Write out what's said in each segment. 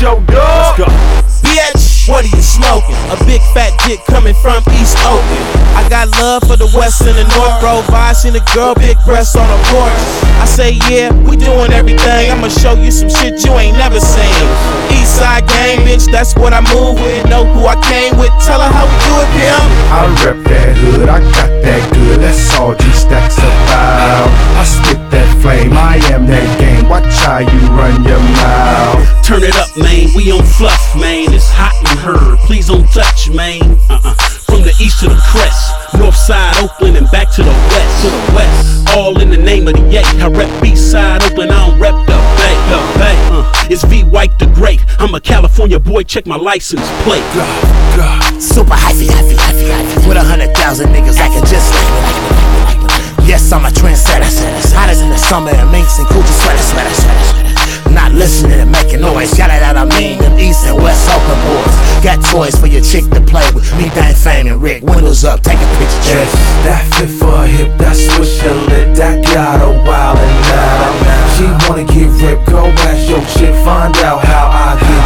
show, dog. Let's go. Bitch, what are you smoking? A big fat dick coming from East Oakland. I got love for the West and the North, bro. I seen a girl, big breasts on a porch. I say, yeah, we doing everything. I'ma show you some shit you ain't never seen. East side gang, bitch, that's what I move with. Know who I came with, tell her how we do it, pimp. I rep that hood, I got that good. That's all G-Stacks about. I spit that flame, I am that game. Watch how you run your mouth. Turn it up, man, we on fluff, man. It's hot in her, please don't touch, man. From the east to the crest, north side Oakland and back to the west, all in the name of the yay. I rep east side Oakland, I don't rep the bay. It's V White the Great, I'm a California boy, check my license plate. Super hyphy, with 100,000 niggas acting just like me. Yes, I'm a trendsetter, hotter than the summer and minks and coochie sweater. Not listening and making noise, shout it out, I mean them East and West Oakland boys. Got toys for your chick to play with. Me, Dane Fame and Rick, windows up, take a picture. Yes, that fit for a hip, that swisher lit, that got a wild and loud. She wanna get ripped, go ask your chick, find out how I get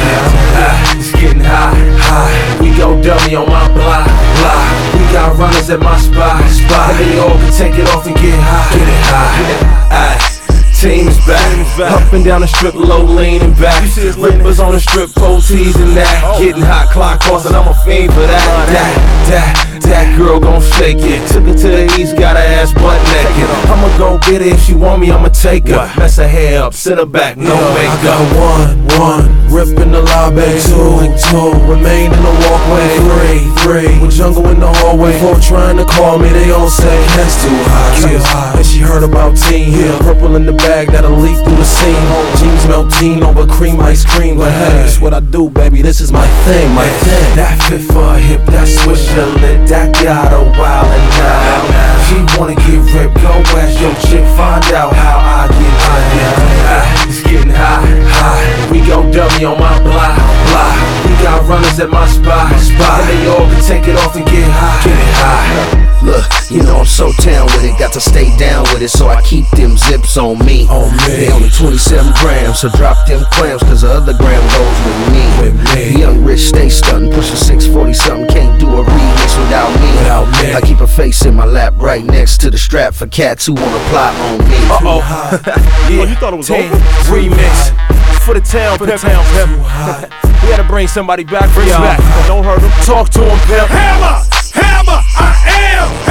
down. It's getting high. We go dummy on my block. We got runners at my spot. And they all can take it off and get high. Get it high. Team is back, up and down the strip, low leaning back. Rippers on the strip, pole teasing that. Getting hot, clock crossing, I'm a fiend for that. That girl gon' shake it. Took her to the east, got her ass butt naked. I'ma go get her if she want me, I'ma take her. Mess her hair up, sit her back, no makeup. I got one, rip in the lobby. Two, remain in the walkway. Three, with jungle in the hallway. Four trying to call me, they all say that's too high. And she heard about teen, purple in the bag that'll leak through the scene. Jeans melting over cream ice cream, but hey, it's what I do, baby. This is my thing, my thing. That fit for a hip, that swisher lit, that got a wild and loud. She wanna get ripped, go ask your chick, find out how I get down. It's getting high. We go dummy on my block. We got runners at my spot. And they all can take it off and get high. Look, you know I'm so down with it, got to stay down with it, so I keep them zips on me. They only 27 grams, so drop them clams, cause the other gram goes with me. Young Rich stay stuntin', pushing 640 something, can't do a remix without me. I keep a face in my lap right next to the strap for cats who wanna plot on me. Yeah, you thought it was over? Remix for the town, pimp. We gotta bring somebody back, bring back. Don't hurt him, talk to him, pimp. Hammer, I am